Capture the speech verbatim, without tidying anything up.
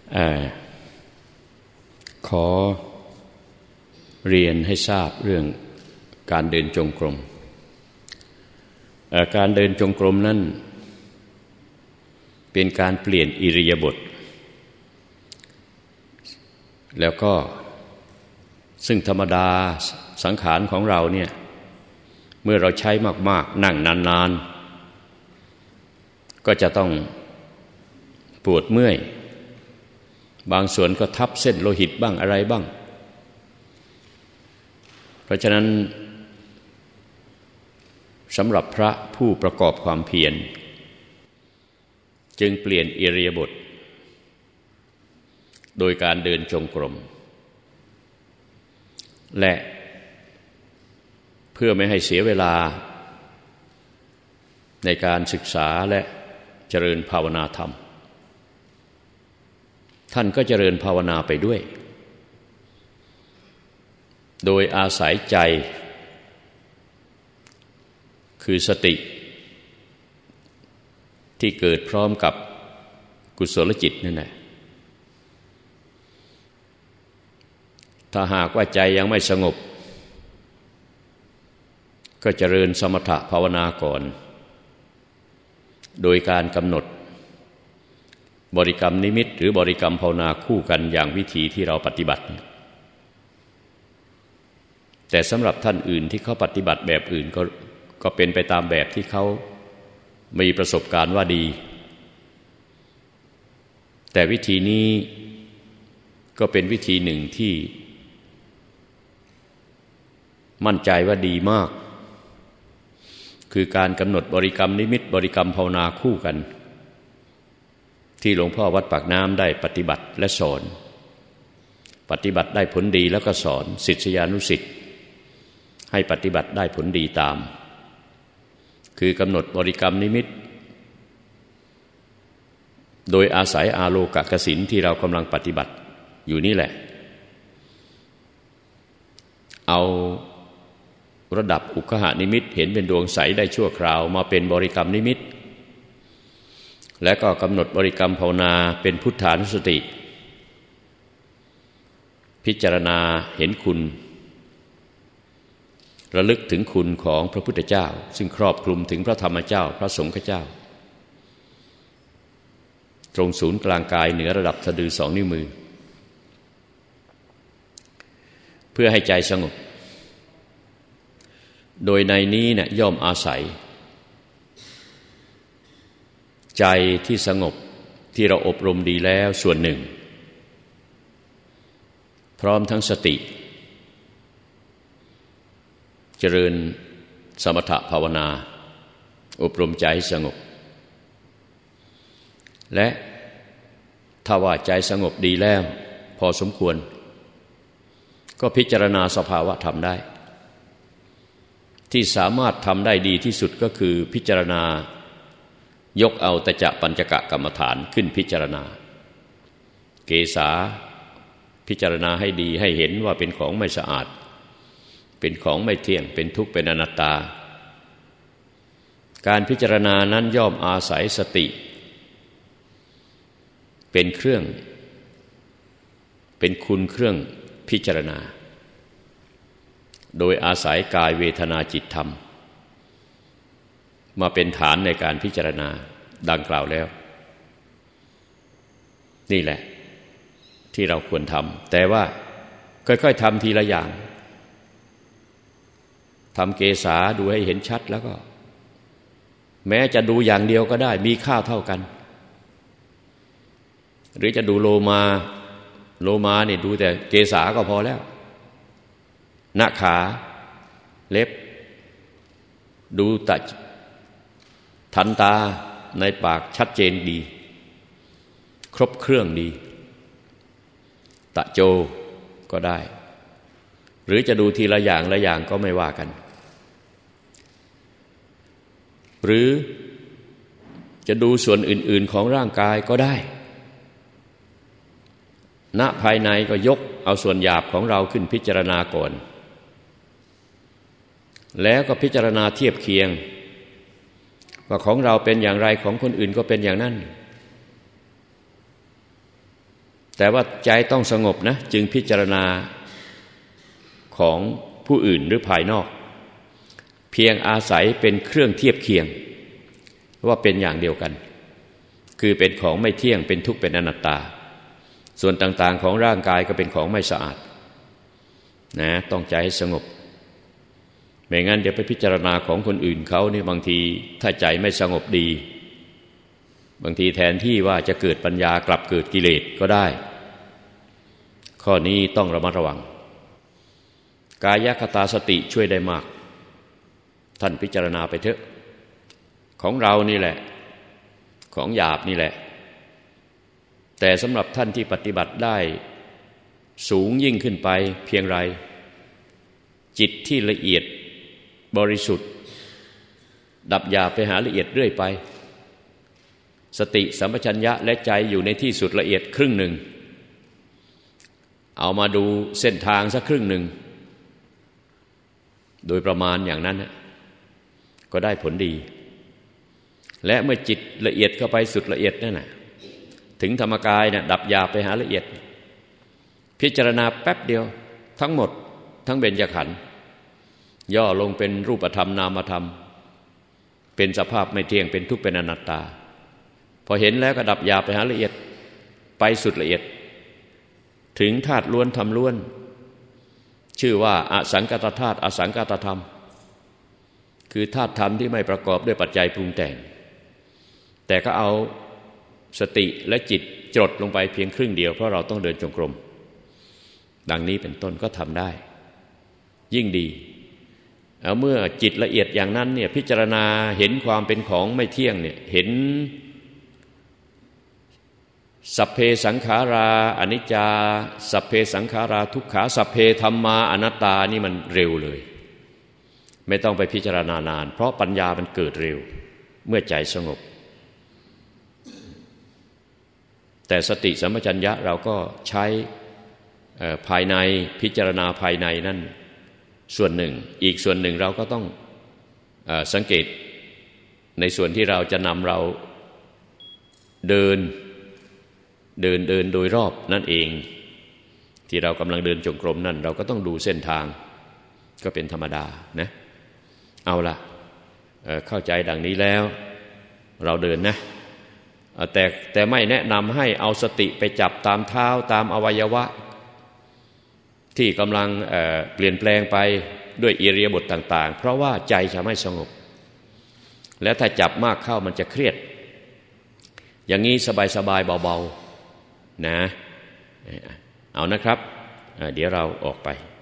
ขอเรียนให้ทราบเรื่องการเดินจงกรมการเดินจงกรมนั้นเป็นการเปลี่ยนอิริยาบถแล้วก็ซึ่งธรรมดาสังขารของเราเนี่ยเมื่อเราใช้มากๆนั่งนานๆก็จะต้องปวดเมื่อยบางส่วนก็ทับเส้นโลหิตบ้างอะไรบ้างเพราะฉะนั้นสำหรับพระผู้ประกอบความเพียรจึงเปลี่ยนอิริยาบถโดยการเดินจงกรมและเพื่อไม่ให้เสียเวลาในการศึกษาและเจริญภาวนาธรรมท่านก็เจริญภาวนาไปด้วยโดยอาศัยใจคือสติที่เกิดพร้อมกับกุศลจิตนั่นแหละถ้าหากว่าใจยังไม่สงบก็เจริญสมถภาวนาก่อนโดยการกำหนดบริกรรมนิมิตหรือบริกรรมภาวนาคู่กันอย่างวิธีที่เราปฏิบัติแต่สำหรับท่านอื่นที่เขาปฏิบัติแบบอื่นก็ก็เป็นไปตามแบบที่เขามีประสบการณ์ว่าดีแต่วิธีนี้ก็เป็นวิธีหนึ่งที่มั่นใจว่าดีมากคือการกำหนดบริกรรมนิมิตบริกรรมภาวนาคู่กันที่หลวงพ่อวัดปากน้ำได้ปฏิบัติและสอนปฏิบัติได้ผลดีแล้วก็สอนศิษยานุศิษย์ให้ปฏิบัติได้ผลดีตามคือกำหนดบริกรรมนิมิตโดยอาศัยอาโลกกสิณที่เรากำลังปฏิบัติอยู่นี่แหละเอาระดับอุคหนิมิตเห็นเป็นดวงใสได้ชั่วคราวมาเป็นบริกรรมนิมิตและก็กำหนดบริกรรมภาวนาเป็นพุทธานุสติพิจารณาเห็นคุณระลึกถึงคุณของพระพุทธเจ้าซึ่งครอบคลุมถึงพระธรรมเจ้าพระสงฆ์เจ้าตรงศูนย์กลางกายเหนือระดับสะดือสองนิ้วมือเพื่อให้ใจสงบโดยในนี้เนี่ยย่อมอาศัยใจที่สงบที่เราอบรมดีแล้วส่วนหนึ่งพร้อมทั้งสติเจริญสมถภาวนาอบรมใจให้สงบและถ้าว่าใจสงบดีแล้วพอสมควรก็พิจารณาสภาวะธรรมได้ที่สามารถทำได้ดีที่สุดก็คือพิจารณายกเอาตจะปัญจกกรรมฐานขึ้นพิจารณาเกสาพิจารณาให้ดีให้เห็นว่าเป็นของไม่สะอาดเป็นของไม่เที่ยงเป็นทุกข์เป็นอนัตตาการพิจารณานั้นย่อมอาศัยสติเป็นเครื่องเป็นคุณเครื่องพิจารณาโดยอาศัยกายเวทนาจิตธรรมมาเป็นฐานในการพิจารณาดังกล่าวแล้วนี่แหละที่เราควรทำแต่ว่าค่อยๆทำทีละอย่างทำเกสาดูให้เห็นชัดแล้วก็แม้จะดูอย่างเดียวก็ได้มีค่าเท่ากันหรือจะดูโลมาโลมาเนี่ยดูแต่เกสาก็พอแล้วหน้าขาเล็บดูตะทันตาในปากชัดเจนดีครบเครื่องดีตะโจก็ได้หรือจะดูทีละอย่างละอย่างก็ไม่ว่ากันหรือจะดูส่วนอื่นๆของร่างกายก็ได้ณภายในก็ยกเอาส่วนหยาบของเราขึ้นพิจารณาก่อนแล้วก็พิจารณาเทียบเคียงว่าของเราเป็นอย่างไรของคนอื่นก็เป็นอย่างนั้นแต่ว่าใจต้องสงบนะจึงพิจารณาของผู้อื่นหรือภายนอกเพียงอาศัยเป็นเครื่องเทียบเคียงว่าเป็นอย่างเดียวกันคือเป็นของไม่เที่ยงเป็นทุกข์เป็นอนัตตาส่วนต่างๆของร่างกายก็เป็นของไม่สะอาดนะต้องใจให้สงบไม่งั้นเดี๋ยวไปพิจารณาของคนอื่นเขานี่บางทีถ้าใจไม่สงบดีบางทีแทนที่ว่าจะเกิดปัญญากลับเกิดกิเลสก็ได้ข้อนี้ต้องระมัดระวังกายคตาสติช่วยได้มากท่านพิจารณาไปเถอะของเรานี่แหละของหยาบนี่แหละแต่สำหรับท่านที่ปฏิบัติได้สูงยิ่งขึ้นไปเพียงไรจิตที่ละเอียดบริสุทธิ์ดับหยาบไปหาละเอียดเรื่อยไปสติสัมปชัญญะและใจอยู่ในที่สุดละเอียดครึ่งหนึ่งเอามาดูเส้นทางสักครึ่งหนึ่งโดยประมาณอย่างนั้นก็ได้ผลดีและเมื่อจิตละเอียดเข้าไปสุดละเอียดนั่นน่ะถึงธรรมกายเนี่ยดับหยาบไปหาละเอียดพิจารณาแป๊บเดียวทั้งหมดทั้งเบญจขันธ์ย่อลงเป็นรูปธรรมนามธรรมเป็นสภาพไม่เที่ยงเป็นทุกข์เป็นอนัตตาพอเห็นแล้วก็ดับหยาบไปหาละเอียดไปสุดละเอียดถึงธาตุล้วนธรรมล้วนชื่อว่าอสังกัตธาตุอสังกัตธรรมคือธาตุธรรมที่ไม่ประกอบด้วยปัจจัยปรุงแต่งแต่ก็เอาสติและจิตจดลงไปเพียงครึ่งเดียวเพราะเราต้องเดินจงกรมดังนี้เป็นต้นก็ทำได้ยิ่งดีเอาเมื่อจิตละเอียดอย่างนั้นเนี่ยพิจารณาเห็นความเป็นของไม่เที่ยงเนี่ยเห็นสัพเพสังขาราอนิจจาสัพเพสังขาราทุกขาสัพเพธัมมาอนัตตานี่มันเร็วเลยไม่ต้องไปพิจารณานานเพราะปัญญามันเกิดเร็วเมื่อใจสงบแต่สติสัมปชัญญะเราก็ใช้ภายในพิจารณาภายในนั่นส่วนหนึ่งอีกส่วนหนึ่งเราก็ต้องเอ่อสังเกตในส่วนที่เราจะนำเราเดินเดินเดินโดยรอบนั่นเองที่เรากำลังเดินจงกรมนั่นเราก็ต้องดูเส้นทางก็เป็นธรรมดานะเอาล่ะ เอ่อ เข้าใจดังนี้แล้วเราเดินนะแต่แต่ไม่แนะนำให้เอาสติไปจับตามเท้าตามอวัยวะที่กำลัง เอ่อ เปลี่ยนแปลงไปด้วยอิริยาบถต่างๆเพราะว่าใจจะไม่สงบและถ้าจับมากเข้ามันจะเครียดอย่างนี้สบายๆเบาๆนะเอานะครับเดี๋ยวเราออกไป